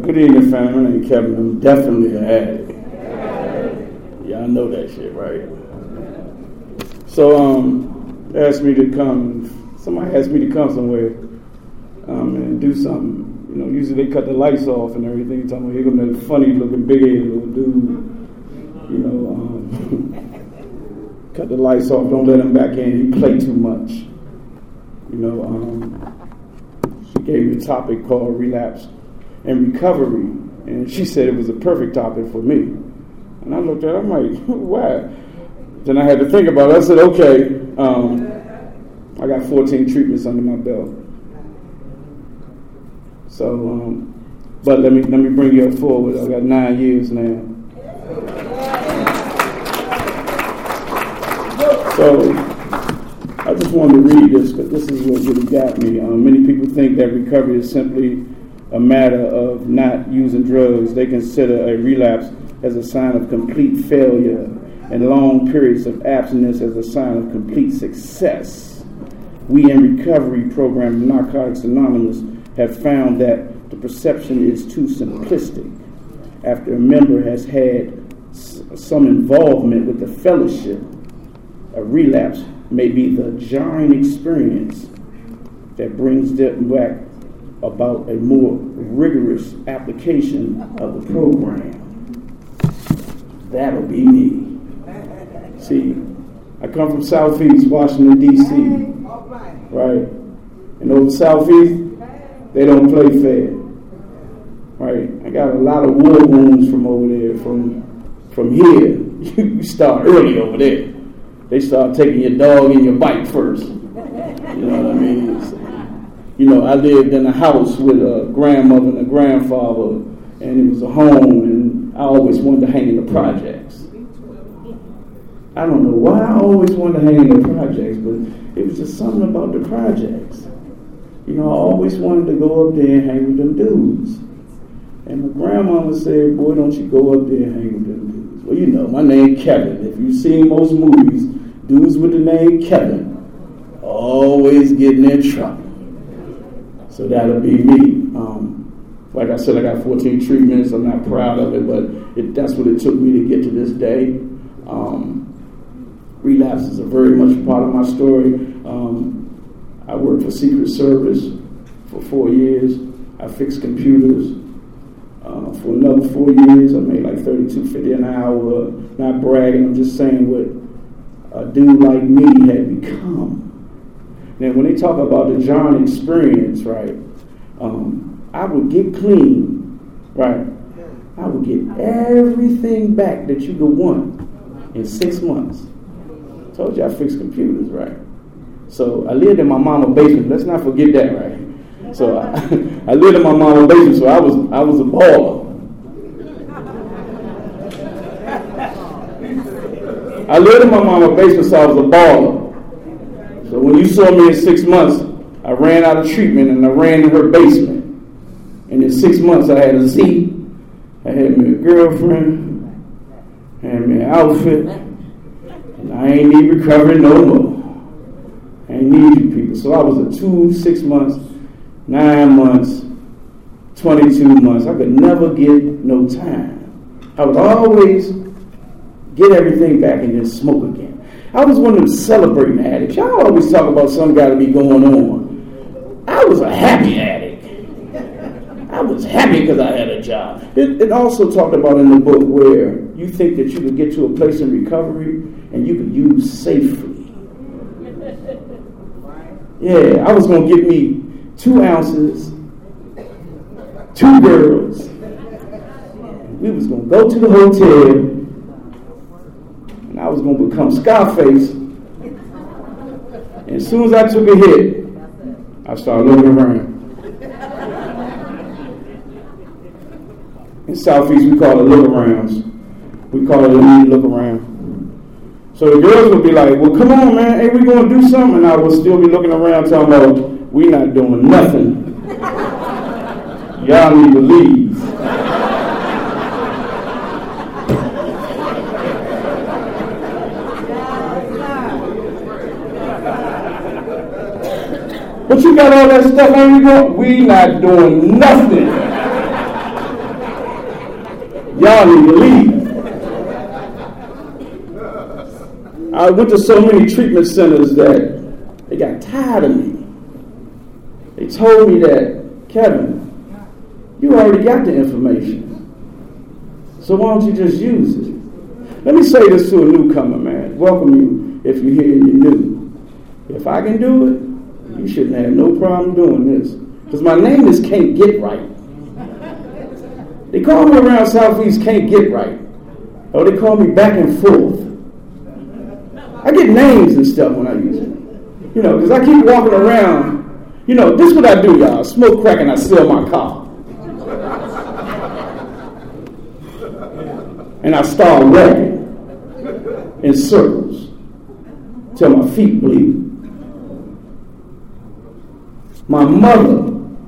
Good evening, family. My name is Kevin. I'm definitely an addict. Y'all know that shit, right? So, they asked me to come. Somebody asked me to come somewhere and do something. You know, usually they cut the lights off and everything. Talking about, here come that funny-looking, big-headed little dude. You know, cut the lights off. Don't let him back in. He play too much. You know, she gave me a topic called relapse and recovery, and she said it was a perfect topic for me. And I looked at her, I'm like, why? Then I had to think about it. I said, okay, I got 14 treatments under my belt. So, but let me bring you up forward. I got 9 years now. So, I just wanted to read this because this is what really got me. Many people think that recovery is simply a matter of not using drugs. They consider a relapse as a sign of complete failure and long periods of abstinence as a sign of complete success. We in recovery program Narcotics Anonymous have found that the perception is too simplistic. After a member has had some involvement with the fellowship, a relapse may be the jarring experience that brings them back about a more rigorous application of the program. That'll be me. See, I come from Southeast Washington, D.C., right? And over Southeast, they don't play fair, right? I got a lot of war wounds from over there. From here, you start early over there. They start taking your dog and your bike first. You know what I mean? So, you know, I lived in a house with a grandmother and a grandfather, and it was a home, and I always wanted to hang in the projects. I don't know why I always wanted to hang in the projects, but it was just something about the projects. You know, I always wanted to go up there and hang with them dudes. And my grandmama said, boy, don't you go up there and hang with them dudes. Well, you know, my name Kevin. If you've seen most movies, dudes with the name Kevin always getting in trouble. So that'll be me. Like I said, I got 14 treatments. I'm not proud of it, but that's what it took me to get to this day. Relapse is a very much part of my story. I worked for Secret Service for 4 years. I fixed computers. For another 4 years, I made like $32.50 an hour. Not bragging, I'm just saying what a dude like me had become. Now, when they talk about the John experience, right, I would get clean, right? I would get everything back that you could want in 6 months. I told you I fixed computers, right? So I lived in my mama's basement. Let's not forget that, right? So I lived in my mama's basement, so I was a baller. I lived in my mama's basement, so I was a baller. So when you saw me in 6 months, I ran out of treatment and I ran in her basement. And in 6 months, I had a Z, I had me a girlfriend, I had me an outfit, and I ain't need recovery no more. I ain't need you people. So I was a 2, 6 months, 9 months, 22 months. I could never get no time. I would always get everything back and then smoke again. I was one of them celebrating addicts. Y'all always talk about something got to be going on. I was a happy addict. I was happy because I had a job. It also talked about in the book where you think that you could get to a place in recovery and you could use safely. Yeah, I was going to get me 2 ounces, 2 girls. We was going to go to the hotel, and I was going to become Scarface. And as soon as I took a hit, I started looking around. In Southeast, we call it look-arounds. We call it a look-around. So the girls would be like, well, come on, man. Hey, we going to do something. And I would still be looking around talking about, we not doing nothing. Y'all need to leave. But you got all that stuff, ain't we going? We not doing nothing. y'all need to leave. I went to so many treatment centers that they got tired of me. They told me that, Kevin, you already got the information. So why don't you just use it? Let me say this to a newcomer, man. Welcome you if you're here and you're new. If I can do it, you shouldn't have no problem doing this. Because my name is Can't Get Right. They call me around Southeast Can't Get Right. Or they call me Back and Forth. I get names and stuff when I use it. You know, because I keep walking around. You know, this is what I do, y'all. Smoke crack and I sell my car. And I start walking in circles till my feet bleed. My mother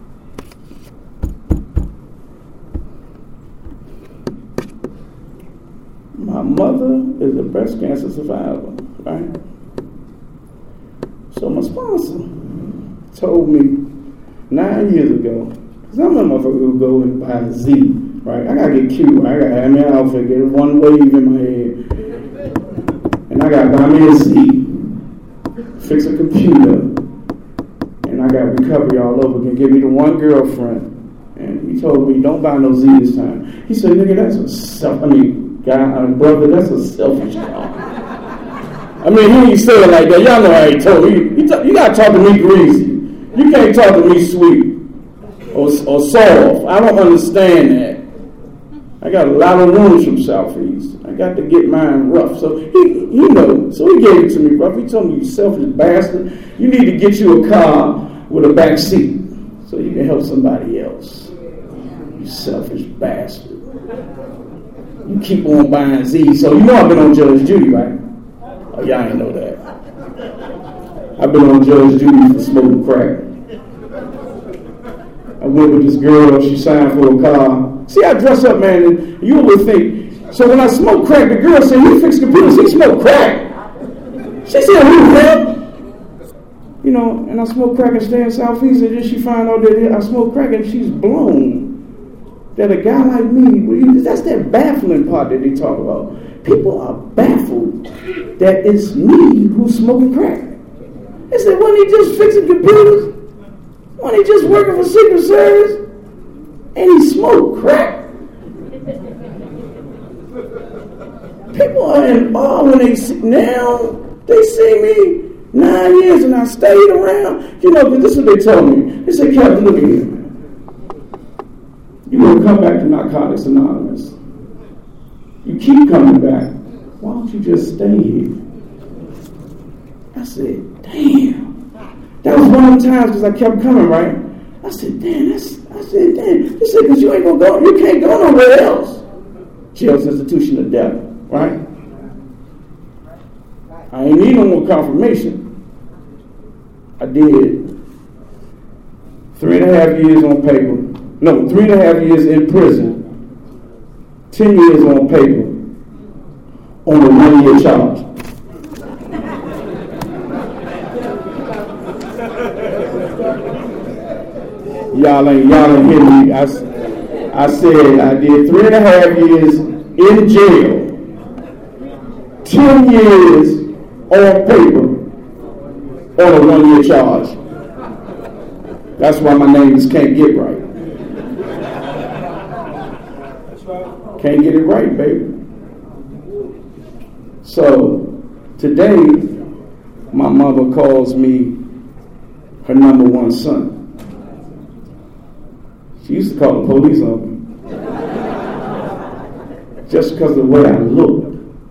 is a breast cancer survivor, right? So my sponsor told me 9 years ago, because I'm a motherfucker who go and buy a Z, right? I gotta get cute, right? I gotta have me an outfit, get one wave in my head, and I gotta buy me a Z, fix a computer, and I got recovery all over again. Give me the one girlfriend, and he told me, don't buy no Z this time. He said, nigga, that's a brother, that's a selfish guy. I mean, he ain't say it like that. Y'all know how he told me. You gotta talk to me greasy. You can't talk to me sweet or soft. I don't understand that. I got a lot of wounds from Southeast. I got to get mine rough. So he knows. So he gave it to me rough. He told me, you selfish bastard, you need to get you a car with a back seat so you can help somebody else. You selfish bastard. You keep on buying Z. So you know I've been on Judge Judy, right? Oh, y'all ain't know that. I've been on Judge Judy for smoking crack. I went with this girl, she signed for a car. See, I dress up, man, and you would think. So when I smoke crack, the girl said, he fix computers, he smoke crack. She said, who, him? You know, and I smoke crack and stay in Southeast, and then she find out that I smoke crack, and she's blown. That a guy like me, that's that baffling part that they talk about. People are baffled that it's me who's smoking crack. They said, wasn't he just fixing computers? Wasn't he just working for Secret Service? And he smoked crack? People are in awe when they see me 9 years and I stayed around. You know, because this is what they told me. They said, Captain, look at here, man. You're going to come back to Narcotics Anonymous. You keep coming back. Why don't you just stay here? I said, damn. That was one of the times because I kept coming, right? I said, damn. They said, because you ain't going to go, you can't go nowhere else. Jail's institution of death, right? I ain't need no more confirmation. I did 3.5 years on paper. No, 3.5 years in prison. 10 years on paper. On a 1-year charge. Y'all ain't hear me. I said I did 3.5 years in jail. 10 years on paper on a 1-year charge. That's why my name is Can't Get Right. Can't get it right, baby. So today, my mother calls me her number one son. She used to call the police on me just because of the way I looked.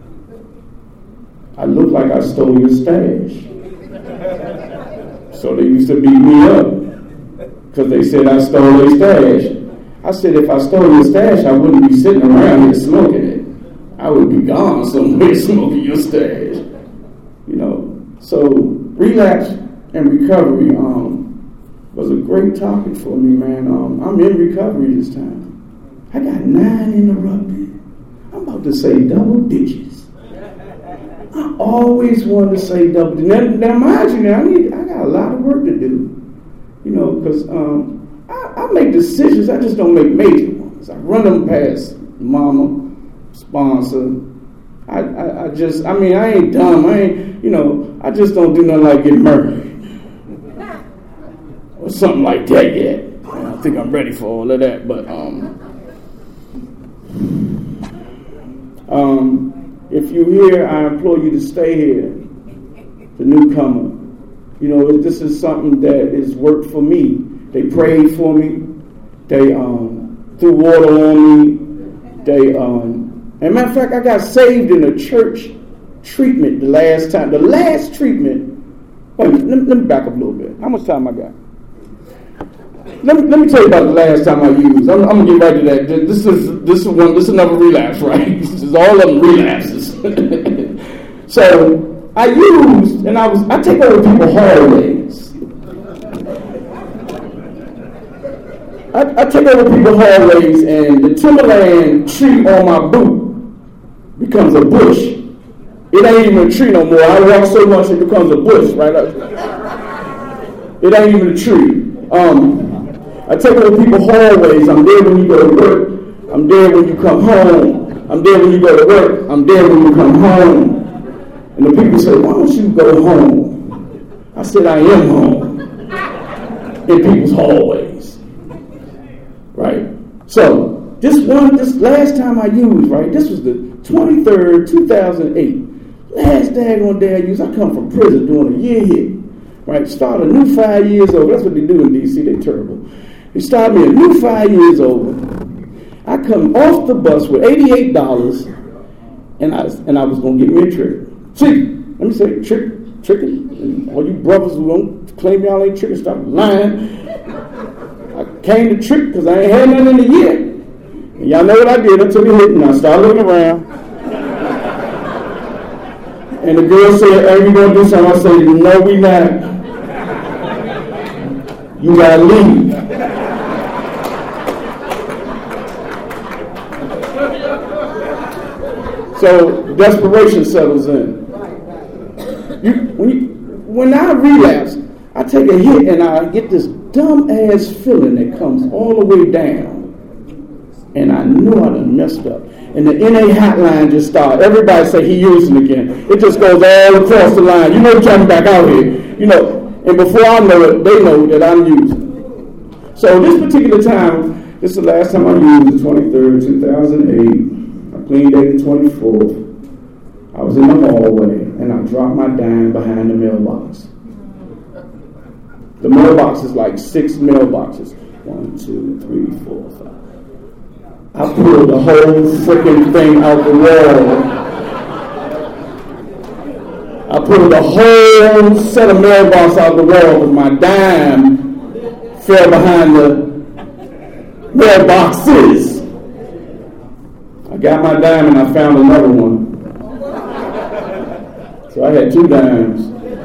I looked like I stole your stash. So they used to beat me up because they said I stole their stash. I said if I stole your stash, I wouldn't be sitting around here smoking it. I would be gone somewhere smoking your stash. You know, so relapse and recovery was a great topic for me, man. I'm in recovery this time. I got 9 interrupted. I'm about to say double digits. I always wanted to say double digits. Now mind you, I got a lot of work to do. You know, because I make decisions. I just don't make major ones. I run them past mama. sponsor. I ain't dumb. I just don't do nothing like get married or something like that yet. I don't think I'm ready for all of that, but if you're here, I implore you to stay here. The newcomer, this is something that has worked for me. They prayed for me. They threw water on me. They and matter of fact, I got saved in a church treatment the last time. The last treatment. Wait, let me back up a little bit. How much time I got? Let me tell you about the last time I used. I'm gonna get right to that. This is another relapse, right? This is all of them relapses. So I used, and I take over people's hallways. I take over people's hallways, and the Timberland tree on my boot becomes a bush. It ain't even a tree no more. I walk so much it becomes a bush, right? It ain't even a tree. I take over people's hallways. I'm there when you go to work. I'm there when you come home. I'm there when you go to work. I'm there when you come home. And the people say, why don't you go home? I said, I am home. In people's hallways. Right? So, this last time I used, right? This was the 23rd, 2008. Last daggone day I used. I come from prison doing a year hit. Right? Start a new 5 years old. That's what they do in D.C. They're terrible. They start me a new 5 years old. I come off the bus with $88, and I was going to get me a trick. See, let me say tricking. All you brothers who don't claim y'all ain't tricking, stop lying. I came to trick because I ain't had nothing in a year. And y'all know what I did. I took a hit and I started looking around. And the girl said, hey, we going to do something. I said, no, we not. You got to leave. So desperation settles in. When I relapse, I take a hit and I get this dumb ass feeling that comes all the way down. And I knew I done messed up. And the NA hotline just started. Everybody say he using again. It just goes all across the line. Jumping back out here. And before I know it, they know that I'm using. So this particular time, this is the last time I used, the 23rd, 2008. Clean day the 24th. I was in the hallway and I dropped my dime behind the mailbox. The mailbox is like 6 mailboxes. 1, 2, 3, 4, 5. I pulled the whole freaking thing out the wall. I pulled the whole set of mailbox out the wall because my dime fell behind the mailboxes. I got my dime and I found another one. So I had 2 dimes.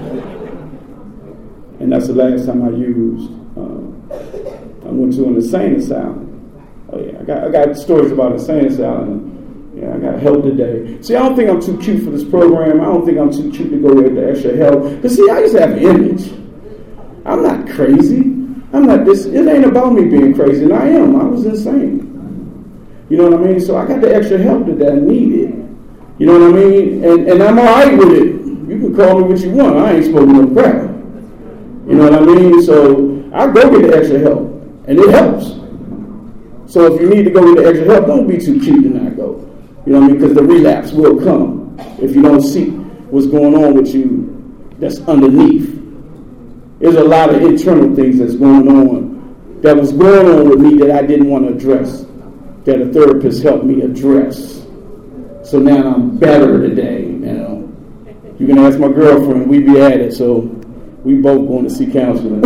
And that's the last time I used. I went to an insane asylum. Oh yeah, I got stories about insane asylum. Yeah, I got help today. See, I don't think I'm too cute for this program. I don't think I'm too cute to go with the extra help. But see, I used to have an image. I'm not crazy. I'm not this. It ain't about me being crazy, and I am. I was insane. You know what I mean? So I got the extra help that I needed. You know what I mean? And I'm all right with it. You can call me what you want. I ain't smoking no crap. You know what I mean? So I go get the extra help. And it helps. So if you need to go get the extra help, don't be too cute to not go. You know what I mean? Because the relapse will come if you don't see what's going on with you that's underneath. There's a lot of internal things that's going on that was going on with me that I didn't want to address, that a therapist helped me address. So now I'm better today. You can ask my girlfriend, we be at it, so we both going to see counseling.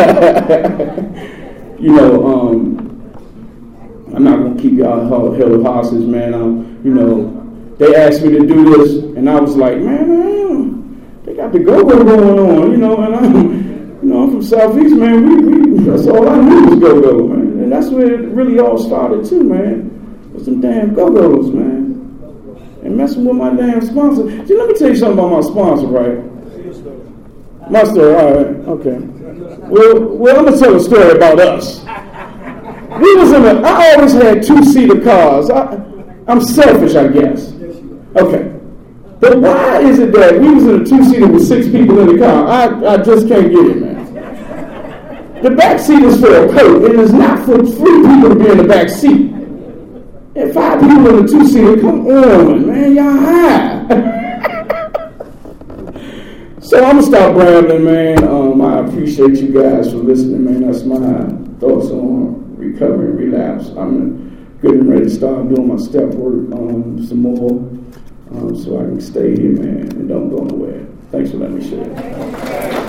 I'm not going to keep y'all held hostage, man. They asked me to do this, and I was like, man, they got the go-go going on, and I'm from Southeast, man. We that's all I knew was go-go, man. And that's where it really all started, too, man. With some damn go-go's, man. And messing with my damn sponsor. See, let me tell you something about my sponsor, right? My story, all right, okay. Well, I'm going to tell a story about us. I always had 2-seater cars. I'm selfish, I guess. Okay. But why is it that we was in a two-seater with 6 people in the car? I just can't get it, man. The back seat is for a coat, and it's not for 3 people to be in the back seat. And 5 people in the two-seater, come on, man, y'all high. So I'm going to stop rambling, man. I appreciate you guys for listening, man. That's my thoughts on recovery and relapse. I'm getting ready to start doing my step work some more so I can stay here, man, and don't go nowhere. Thanks for letting me share.